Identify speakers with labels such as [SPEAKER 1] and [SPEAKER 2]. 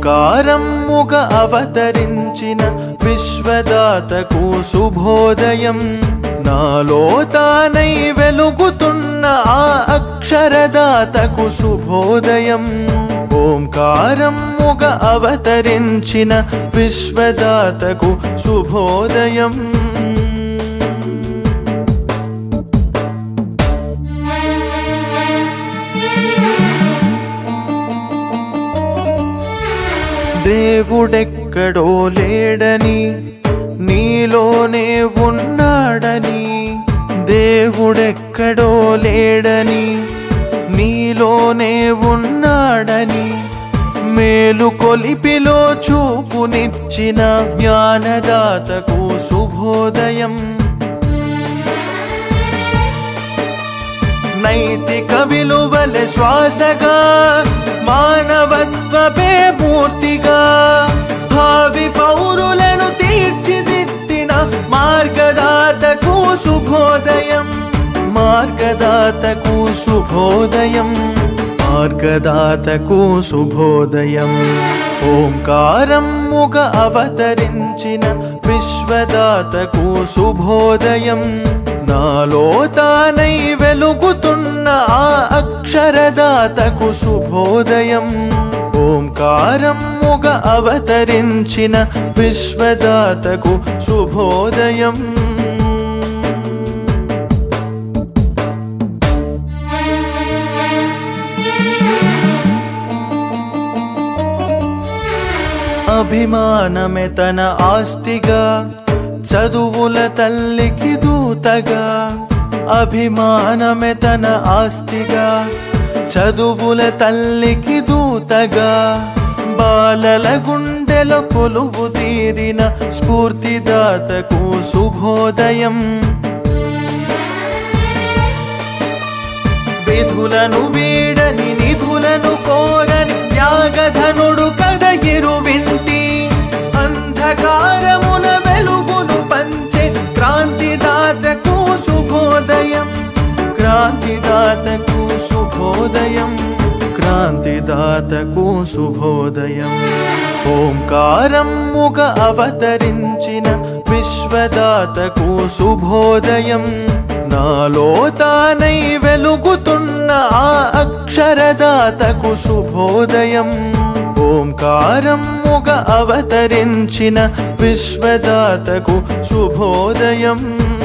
[SPEAKER 1] ఓంకారముగ అవతరించిన విశ్వదాతకు శుభోదయం. నాలో తానై వెలుగుతున్న ఆ అక్షరదాతకు శుభోదయం. ఓంకారముగ అవతరించిన విశ్వదాతకు శుభోదయం. దేవుడెక్కడో లేడని నీలోనే ఉన్నాడని, దేవుడెక్కడో లేడని నీలోనే ఉన్నాడని, మేలు కొలిపిలో చూపునిచ్చిన జ్ఞానదాతకు శుభోదయం. నైతిక విలువల శ్వాసగా మానవత్వమే మూర్తిగా భావి పౌరులను తీర్చిదిద్దిన మార్గదాతకు శుభోదయం. మార్గదాతకు శుభోదయం. మార్గదాతకు శుభోదయం. ఓంకారముగ అవతరించిన విశ్వదాతకు శుభోదయం. నాలో తానై వెలుగుతున్న ఆ అక్షరదాతకు శుభోదయం. ఓంకారముగ అవతరించిన విశ్వదాతకు శుభోదయం. అభిమానమే తన ఆస్తిగా చదువుల తల్లికి దూతగా, అభిమానమే తన ఆస్తిగా చదువుల తల్లికి దూతగా, బాలల గుండెల కొలువు తీరిన స్ఫూర్తిదాతకు శుభోదయం. విధులను వీడని నిధులను కోరని త్యాగధనుడు కథ ఇరువింటి, అంధకారమున వెలుగును పంచే క్రాంతిదాతకు శుభోదయం. క్రాంతిదాతకు శుభోదయం. క్రాంతిదాతకు శుభోదయం. ఓంకారముగ అవతరించిన విశ్వదాతకు శుభోదయం. నాలో తానై వెలుగుతున్న ఆ అక్షరదాతకు శుభోదయం. ఓంకారముగ అవతరించిన విశ్వదాతకు శుభోదయం.